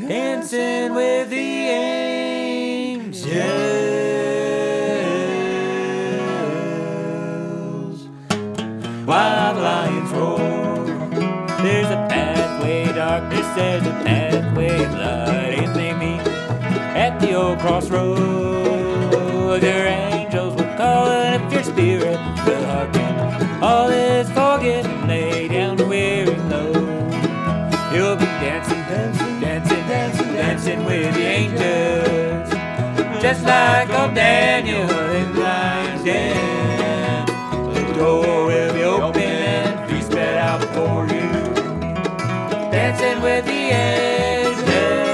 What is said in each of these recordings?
dancing with the angels. Wild lions roar. There's a pathway, darkness, there's a pathway of light, and they meet at the old crossroads. Their angels will call, and if your spirit will hearken, all is forgiven, lay down the weary load. You'll be dancing, dancing, dancing, dancing, dancing with the angels, just like old Daniel in the lion's den. The door will be open and be spread out for you, dancing with the angels.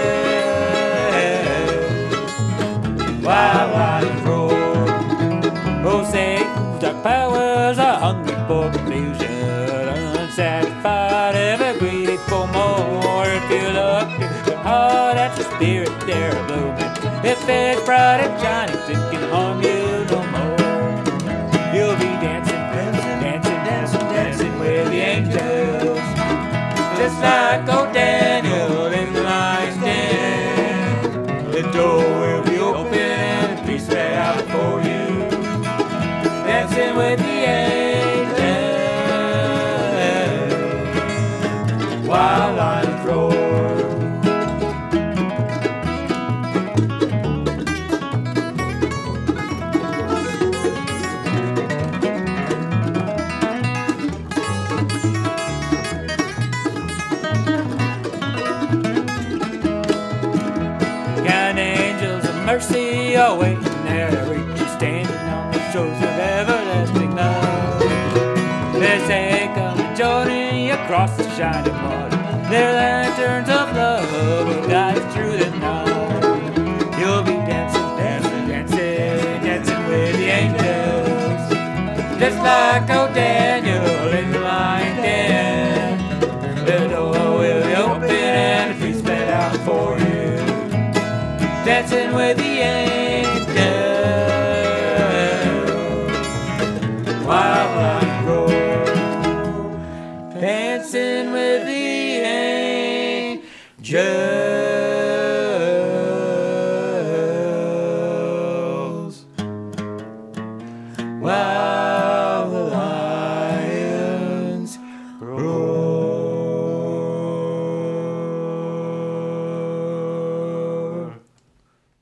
Wild lions roar. Oh, Satan's dark powers are hungry for confusion, unsatisfied, ever greedy for more. If you look hard at your spirit, they're blooming. If it's bright and shining, it can harm you no more. You'll be dancing, dancing, dancing, dancing, dancing with the angels, just like old Daniel in the lion's den. The door will be open and be spread out for you, dancing with the angels. Wild lions roar. Kind angels of mercy are waiting there to reach you, standing on the shores of everlasting love. They say, come and join me across the shining water. Their lanterns of love will guide us through the night. You'll be dancing, dancing, dancing, dancing with the angels, just like old Daniel in the lion's den. The door will be open and be spread out for you, dancing with the angels. Wild lions roar. Dancing with the angels. Wild